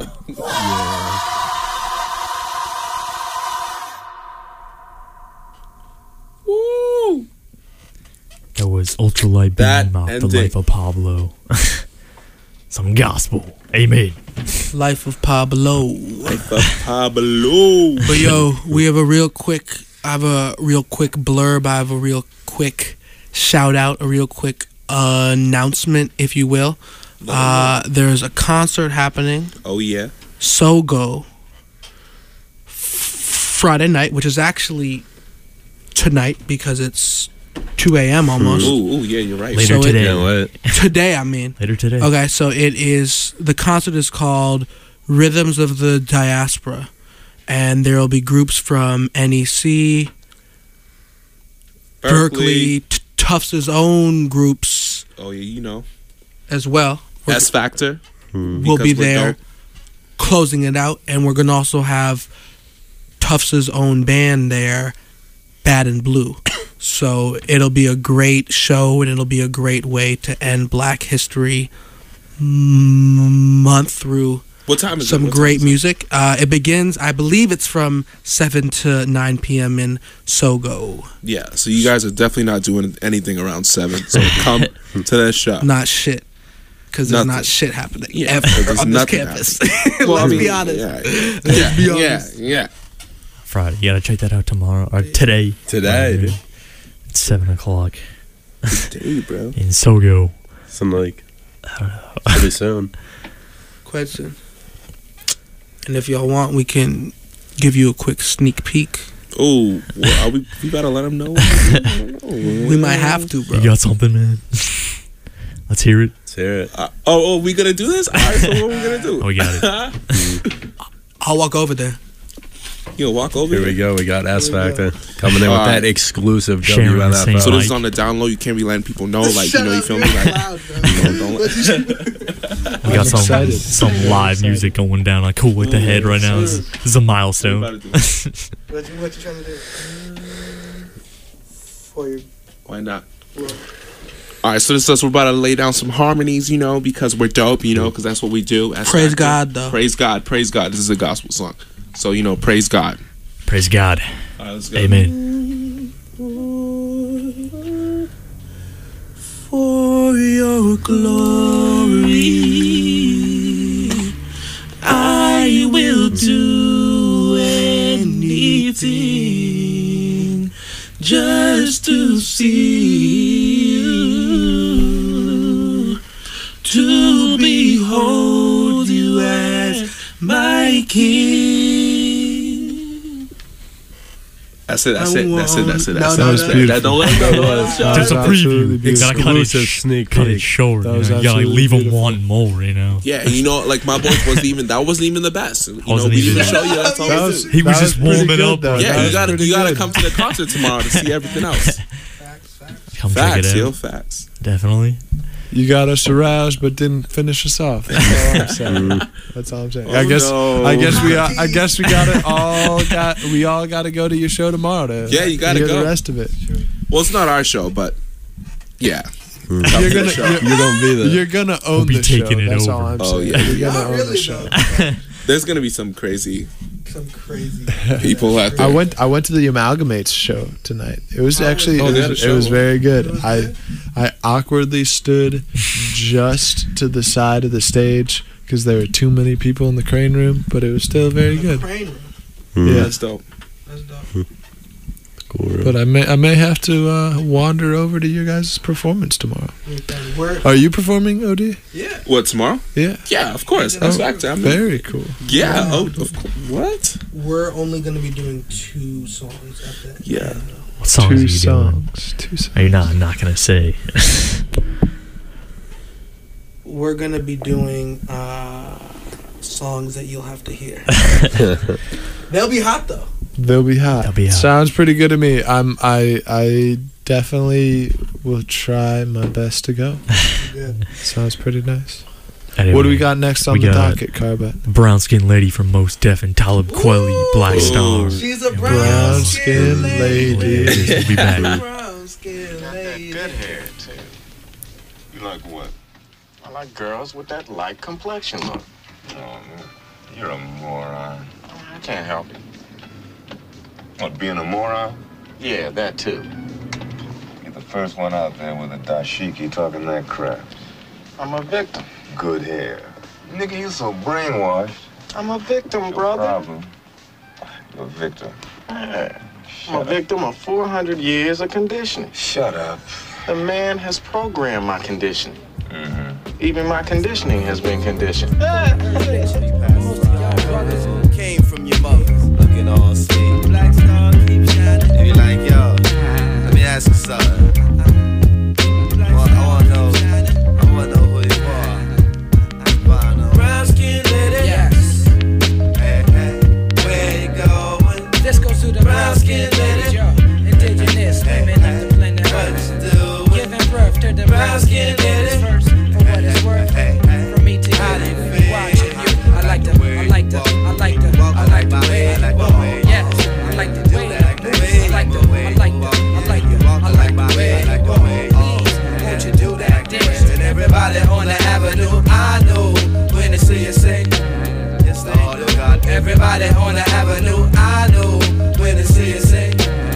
Woo! That was Ultralight That Beam off the ending. Life of Pablo. Some gospel. Amen. Life of Pablo. Life of Pablo. But yo, we have a real quick. I have a real quick blurb. I have a real quick shout out. A real quick uh, announcement, if you will. Uh, there's a concert happening. Oh yeah. Sogo. F- Friday night, which is actually tonight because it's two a.m. almost. Ooh, ooh, yeah, you're right. Later So it- today. Can't wait. Today, I mean. Later today. Okay, so it is, the concert is called Rhythms of the Diaspora, and there will be groups from N E C, Berkeley, T- Tufts' own groups Oh yeah, you know. as well. We're- S Factor. We'll be Because we're there dope. closing it out, and we're going to also have Tufts' own band there, Bad and Blue. So it'll be a great show, and it'll be a great way to end Black History M- Month through What time is it? some What time great is it? music. Uh, it begins, I believe it's from seven to nine p.m. in Sogo. Yeah, so you guys are definitely not doing anything around seven. So come to that show. Not shit. Because there's Nothing. not shit happening Yeah, ever there's on this nothing campus. Well, Let's I mean, be honest. Yeah, Let's yeah, be yeah, honest. yeah. Friday. You gotta check that out tomorrow or today. Today. It's seven o'clock Today, bro. in Sogo. Some like pretty soon. Question. And if y'all want, we can give you a quick sneak peek. Oh, well, are we? We gotta let them know. We might have to, bro. You got something, man? Let's hear it. Let's hear it. Uh, oh, oh, we gonna do this? All right. So what are we gonna do? Oh, we got it. I'll walk over there. You'll walk over. Here we go. We got S Factor coming in with All that right. exclusive Sharing W the N F same L. So this is on the down low. You can't be letting people know, like you know, you feel me? Like, you know, don't let. We got some excited. some Very live excited. music going down like cool with the head right now. This, this is a milestone. What you about to do? What you, what you trying to do? For your Why not? All right, so this is us. We're about to lay down some harmonies, you know, because we're dope, you know, because that's what we do. S Praise Factor. God, though. Praise God, praise God. This is a gospel song, so you know, praise God. Praise God. All right, let's go. Amen. For your glory, I will do anything just to see you, to behold you as my King. That's it. That's it. That's it. That's it. That's it. No, no, That's no, it. no. That don't let go. Don't let it show. There's a absolutely preview. You gotta cut it, Exclusive sneak cut it peek. short. That You, was know? You gotta absolutely leave them beautiful. wanting more, you know? Yeah, and you know, like my voice wasn't even. That wasn't even the best. You know, Wasn't we even- didn't show you. That's all That we was- do. He was That just pretty warming good, up. though. Yeah, That you was gotta pretty you gotta good. come to the concert tomorrow to see everything else. Come Facts, check it yo, out. facts. Definitely. You got us aroused, but didn't finish us off. That's all I'm saying. That's all I'm saying. I Oh, guess. no. I guess we. Got, I guess we got it all. Got we all got to go to your show tomorrow to. Yeah, you gotta hear go. the rest of it. Well, it's not our show, but yeah, You're to gonna. the show. You're, You're gonna be there. You're gonna own be the show. taking it That's all over. I'm Oh, saying. yeah. You're gonna Not own really, the show. There's gonna be some crazy Some crazy. people out there. I went. I went to the Amalgamates show tonight. It was actually. Oh, it, they had was, a it was show. very good. I, I awkwardly stood just to the side of the stage because there were too many people in the crane room, but it was still very good. Crane room. Yeah, That's dope. That's dope. Cool, bro. but I may. I may have to uh, wander over to your guys' performance tomorrow. We're, Are you performing, O D? yeah. What tomorrow? Yeah. Yeah, of course. That's Oh, Factor. I mean, very cool. yeah. Oh, of course. What? We're only going to be doing two songs at the Yeah. end. What songs Two are you doing? songs. Two songs. Are you not? I'm not gonna say. We're going to be doing uh, songs that you'll have to hear. They'll be hot, though. They'll be hot. They'll be hot. Sounds pretty good to me. I'm. I. I definitely will try my best to go. Good. Sounds pretty nice. Anyway, What do we got next on we the got- docket, Carbet? Brown skin lady from Most Def and Talib Kweli, Black Star. She's a brown Brown skin skin lady. Ladies, we'll be back. brown skin lady. Good hair, too. You like what? I like girls with that light complexion look. You're a moron. I can't help it. What, being a moron? Yeah, that too. You're the first one out there with a dashiki talking that crap. I'm a victim. Good hair. Nigga, you so brainwashed. I'm a victim, Your brother. Problem. You're a victim. Yeah. I'm a victim of four hundred years of conditioning. Shut up. The man has programmed my conditioning. Mm-hmm. Even my conditioning has been conditioned. Came from your mother, looking all sweet. Black star keep shining. If you like, yo, let me ask you something. I want, I want to know, I want to know who you are. Brown skin lady. Yes. Hey, hey, where you going? This goes to the brown skin lady. Yo, indigenous women of the planet Earth. Giving birth to the brown skin lady. First, for what it's worth. From me to you, watching you. I like the, I like the, I like the, I like the way you walk. Yes, I like the way you move. I like the, I like the, I like the, I like the way you walk. Please, won't you do that dance? And everybody on the avenue, I know when they see you sing. Yes, Lord of God. Everybody on the avenue, I know when they see you sing.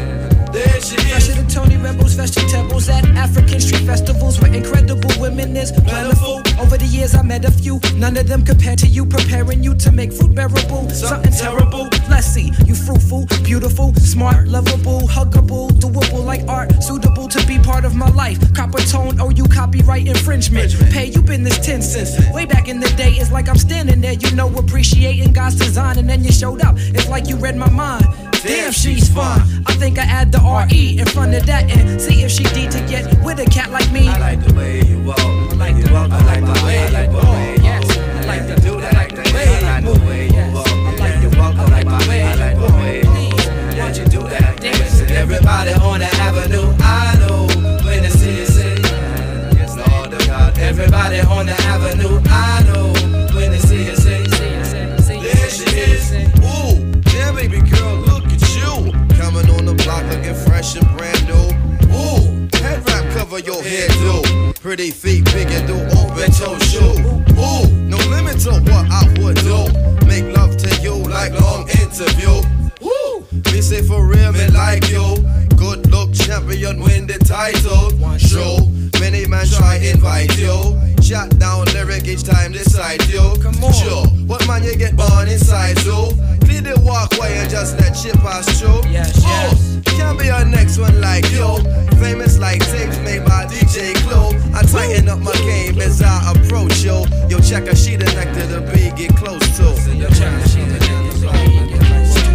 There she is. Fresher than Tony Rebels, vegetables at African street festivals where incredible women is plentiful. Over the years I met a few, none of them compared to you, preparing you to make fruit bearable. Something terrible, let's see, you fruitful, beautiful, smart, lovable, huggable, doable like art, suitable to be part of my life. Copper tone, oh you copyright infringement. Pay, you been this ten cents. Way back in the day, it's like I'm standing there, you know, appreciating God's design, and then you showed up, it's like you read my mind. Damn, she's fine. I think I add the R E in front of that and see if she D to get with a cat like me. I like the way you walk. I like the, I like the way you walk. Yes, I like the, I like the way you move. Yes, I like the walk. I like the way you walk. Please, won't you do that dance? And everybody on the avenue, I know when they see you sing. Yes, Lord of God. Everybody on the avenue, I know when they see you sing. There she is. Ooh, yeah, baby girl, look at you. Coming on the block looking fresh and brand new. Ooh, head wrap cover your head, do. Pretty feet, big and do open toe shoe. Ooh, no limit to what I would do. Make love to you like long interview. Woo, me say for real, me like you. Good look champion, win the title. Show, many man try invite you. Shot down lyric each time decide you. Come on, sure, what man you get born inside you? Clear the walkway and just let shit pass through. Yes, yes. Can't be our next one like you. Famous like tapes made by D J Clue. I tighten up my game as I approach you. Yo, check a sheet of nectar to be get close to. Yo, check a sheet of nectar to be get close to.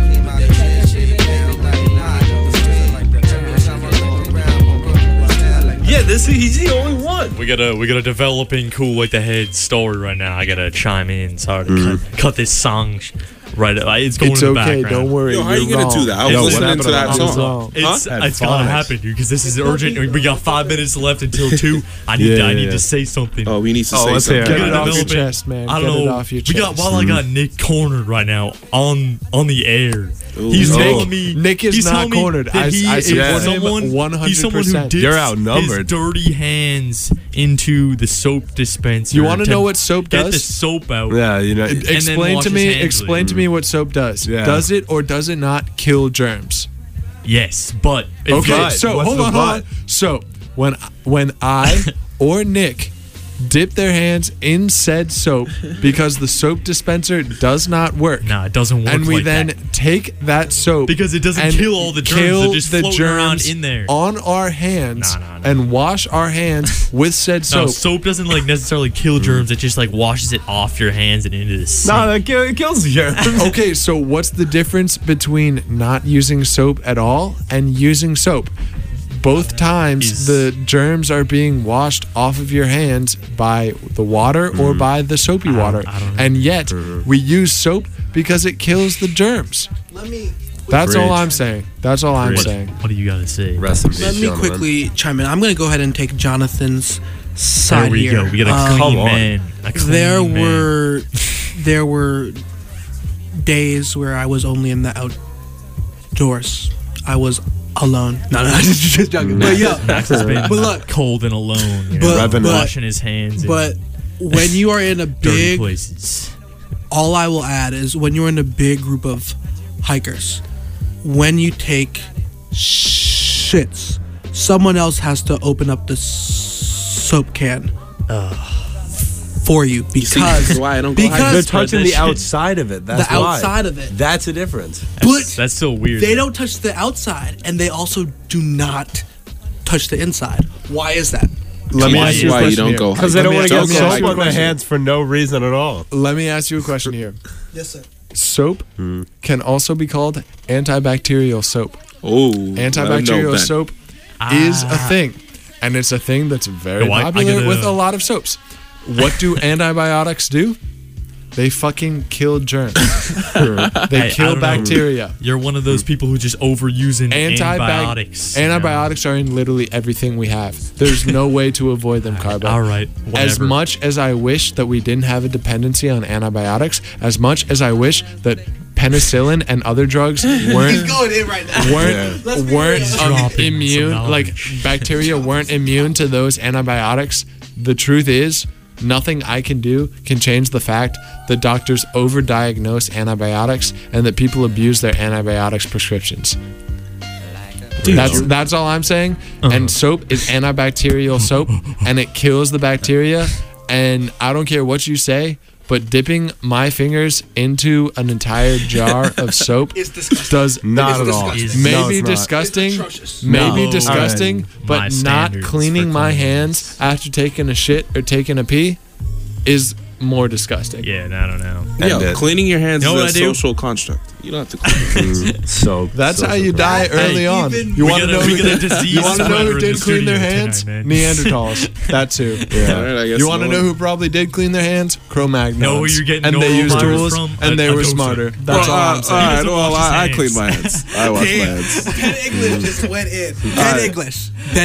Yeah, this he's the only one. We got a we got a developing cool like the head story right now. I gotta chime in. Sorry to mm. cut, cut this song sh- right. It's going it's in the okay, background. Don't worry. Yo, how are you gonna wrong. do that? I was Yo, listening to that song. song. It's, huh? it's gotta happen, dude, because this is urgent. We got five minutes left until two. I need yeah, to, I need yeah. to say something. Oh, we need to oh, say let's something. Get it off your chest, man. I don't Get know. It off your we chest. got while mm. I got Nick cornered right now on on the air. Ooh. He's oh. telling me Nick is he's not cornered. That he I, I support is someone, him one hundred percent. He's someone who dips You're outnumbered. his dirty hands into the soap dispenser. You want to to know what soap get does? the soap out. Yeah, you know. and Explain then wash to his me. hands Explain with to it. me what soap does. Yeah. Does it or does it not kill germs? Yes, but if Okay, you- so What's hold the on, hold on. So when when I or Nick dip their hands in said soap because the soap dispenser does not work. Nah, it doesn't work. And we like then that. take that soap Because it doesn't and kill all the germs, kill they're just the floating around germs in there. on our hands Nah, nah, nah. and wash our hands with said No, soap. soap doesn't like necessarily kill germs. It just like washes it off your hands and into the sink. No, that kill, it kills germs. Okay, so what's the difference between not using soap at all and using soap? Both times Is- the germs are being washed off of your hands by the water or by the soapy don't- water. I don't know. And yet we use soap because it kills the germs. Let me That's all Preach. I'm saying. That's all I'm What, saying. what do you got to say? Rest in let peace, me gentlemen. quickly chime in. I'm going to go ahead and take Jonathan's side There we here. go. We got a Um, clean on. man. A clean there man. were there were days where I was only in the outdoors. I was alone. No, no, just joking. But yeah, Max has been but look, cold and alone. You But- know, but- washing his hands. in but when you are in a dirty big places. all I will add is when you're in a big group of hikers, when you take shits, someone else has to open up the s- soap can for you because That's why I don't go hiking. because They're touching the outside of it. That's the why. outside of it. That's a difference. But That's still weird. they don't touch the outside, and they also do not touch the inside. Why is that? Let me Why- ask you a why you question don't here. go Because they Let don't me want to ask- get let me ask soap you a on their question. hands for no reason at all. Let me ask you a question here. Yes, sir. Soap can also be called antibacterial soap. Oh, Antibacterial soap is a thing, and it's a thing that's very No, I- I popular get a- with a lot of soaps. What do antibiotics do? They fucking kill germs. They Hey, I kill don't know. bacteria. You're one of those people who just overusing Antibi- antibiotics. you know? Antibiotics are in literally everything we have. There's no way to avoid them, Carbo. All right, As whatever. much as I wish that we didn't have a dependency on antibiotics, as much as I wish that penicillin and other drugs weren't going in right now. weren't Let's be weren't real. um, Dropping some immune, knowledge. like bacteria weren't immune to those antibiotics. The truth is, nothing I can do can change the fact that doctors overdiagnose antibiotics and that people abuse their antibiotics prescriptions. Dude, that's you're- that's all I'm saying. And soap is antibacterial soap, and it kills the bacteria. And I don't care what you say, but dipping my fingers into an entire jar of soap does Not at all. Is- may No, be it's not. disgusting, It's atrocious. may be No. disgusting, My but not standards cleaning for my cleanliness. hands after taking a shit or taking a pee is more disgusting. Yeah, I don't know. Yo, And, uh, cleaning your hands You know is what a I do? social construct. You don't have to clean your hands. So That's so how you die early Hey, on. even- You We want to got a- know we who got a did, disease you want to know spreader who in did the clean their studio hands? tonight, man. Neanderthals. That too. All right, I guess You want to no know one- who probably did clean their hands? Cro-Magnons. Know where you're getting and they norovirus used tools from? and A- they a were doser. smarter. That's Well, all uh, I'm saying. all right, doesn't well, wash his I, I hands. clean my hands. I wash my hands. Ben English just went in. Ben English. Ben